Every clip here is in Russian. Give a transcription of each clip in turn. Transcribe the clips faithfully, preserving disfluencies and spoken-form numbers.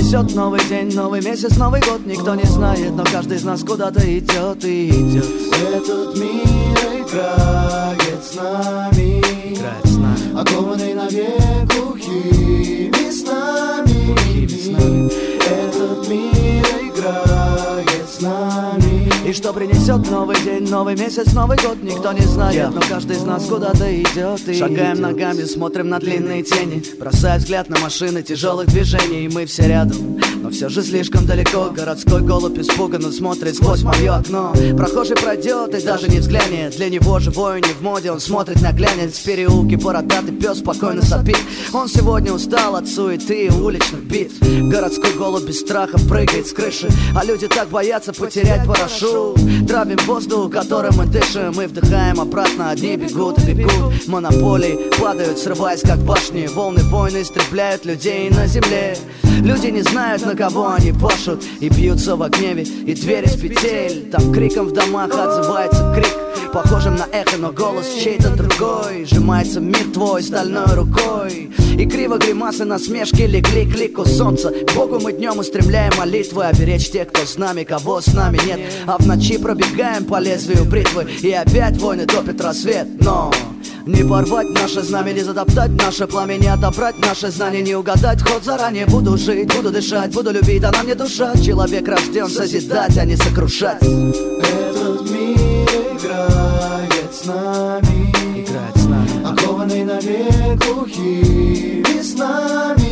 принесет новый день, новый месяц, Новый год, никто не знает, но каждый из нас куда-то идет и идет. Этот мир играет с нами, Играет с нами, окованный навек глухими снами. глухими снами. Этот мир играет с нами. И что принесет новый день, новый месяц, Новый год, никто не знает, но каждый из нас куда-то идет и Шагаем идет. ногами, смотрим на длинные тени, бросая взгляд на машины тяжелых движений. И мы все рядом, но все же слишком далеко. Городской голубь испуганно смотрит сквозь мое окно. Прохожий пройдет и даже не взглянет. Для него живой не в моде, он смотрит на глянец. В переулке бородатый пес спокойно сопит. Он сегодня устал от суеты и уличных битв. Городской голубь без страха прыгает с крыши, а люди так боятся потерять парашют. Травим воздух, которым мы дышим, мы вдыхаем обратно, одни бегут и бегут. Монополии падают, срываясь как башни. Волны войны истребляют людей на земле. Люди не знают, на кого они пашут, и бьются в гневе, и двери с петель. Там криком в домах отзывается крик, похожим на эхо, но голос чей-то другой. Сжимается мир твой стальной рукой, и криво гримасы насмешки легли к лику солнца. К Богу мы днем устремляем молитвы, оберечь тех, кто с нами, кого с нами нет. А в ночи пробегаем по лезвию бритвы, и опять войны топит рассвет. Но не порвать наше знамя, не затоптать наше пламя, не отобрать наше знание, не угадать ход заранее. Буду жить, буду дышать, буду любить, она мне душа. Человек рожден созидать, а не сокрушать. Этот мир играет с нами, Играет с нами, окованный навек глухими снами.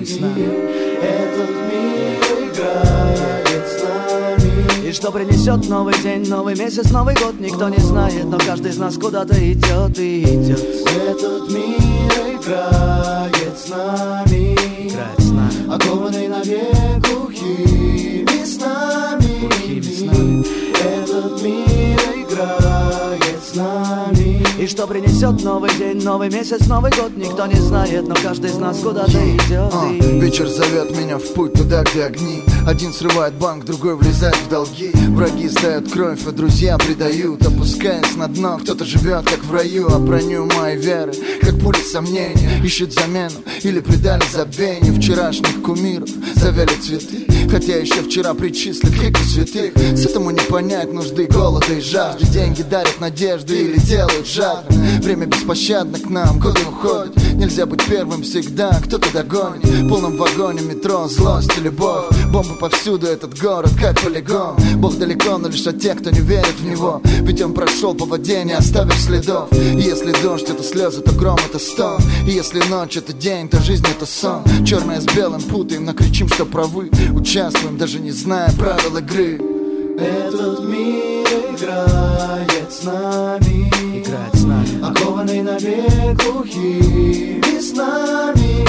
Этот мир играет с нами. и что принесет новый день, новый месяц, Новый год, никто не знает, но каждый из нас куда-то идет и идет. Этот мир играет с нами, Играет с нами, окованный навек глухими снами. глухими снами. Этот мир играет с нами. И что принесет новый день, новый месяц, Новый год, никто не знает, но каждый из нас куда-то идет А, и идет. вечер зовет меня в путь туда, где огни. Один срывает банк, другой влезает в долги. Враги сдают кровь, а друзья предают. Опускаясь на дно, кто-то живет как в раю. А броню моей веры, как пули сомнения, ищут замену или предали забвению. Вчерашних кумиров завяли цветы, хотя еще вчера причислили к лику святых. С этому не понять нужды голода и жажды. Деньги дарят надежду или делают жадно. Время беспощадно к нам, годы уходят. Нельзя быть первым всегда, кто-то догонит. В полном вагоне метро, злость и любовь. Бомбы повсюду, этот город как полигон. Бог далеко, но лишь от тех, кто не верит в него. Ведь он прошел по воде, не оставив следов. И если дождь это слезы, то гром это стон. И если ночь это день, то жизнь это сон. Черное с белым путаем, но кричим, что правы. Участвуем, даже не зная правил игры. Этот мир играет с нами, Играет с нами, окованный навек глухими снами.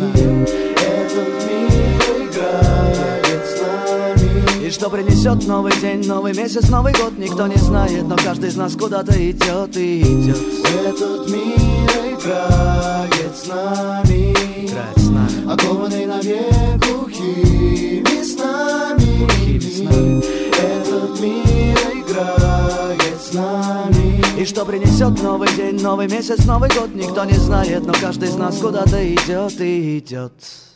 Этот мир играет с нами. и что принесет новый день, новый месяц, Новый год, никто не знает, но каждый из нас куда-то идет и идет. Этот мир играет с нами, Играет с нами, окованный навек глухими снами. глухими снами. Этот мир играет с нами. И что принесет новый день, новый месяц, Новый год, никто не знает, но каждый из нас куда-то идет и идет.